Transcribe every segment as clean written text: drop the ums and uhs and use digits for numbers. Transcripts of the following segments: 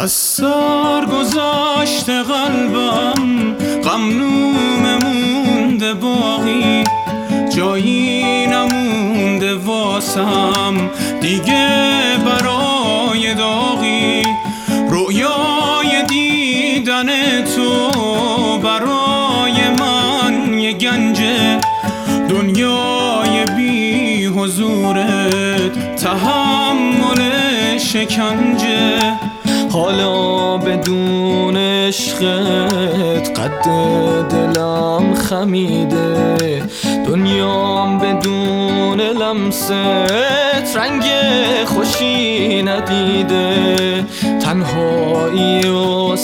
از سر گذاشته قلبم، غمنومه مونده باقی، جایی نمونده واسم دیگه برای داغی. رویای دیدن تو برای من یه گنجه، دنیای بی حضورت تحمل شکنجه. حالا بدون عشقت قد دلم خمیده، دنیام بدون لمست رنگ خوشی ندیده. تنهایی و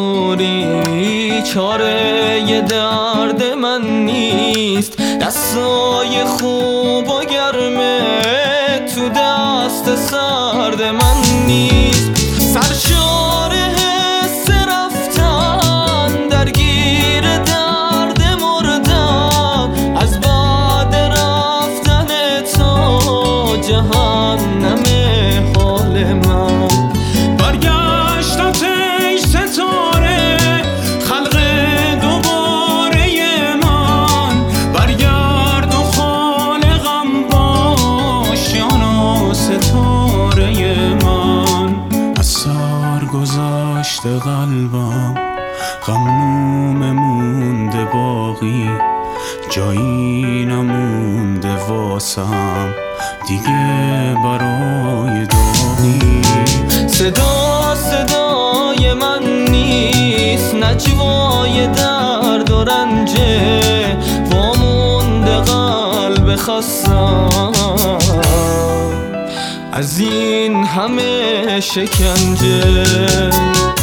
صبوری چاره ی درد من نیست، دستای خوب و گرمه تو دست سرد من نیست. سرشار حس رفتن درگیر درد مردن، از بعد رفتن تو جهنم حال من. برگشتت ای ستاره خلق دوباره من، برگرد و خالقم باش یانا ستاره من. از سر گذاشته قلبم، غمنومه مونده باقی، جایی نمونده واسم دیگه برای داغی. صدا صدای من نیست، نجوای درد و رنجه، وامونده قلب خستم از این همه شکنجه.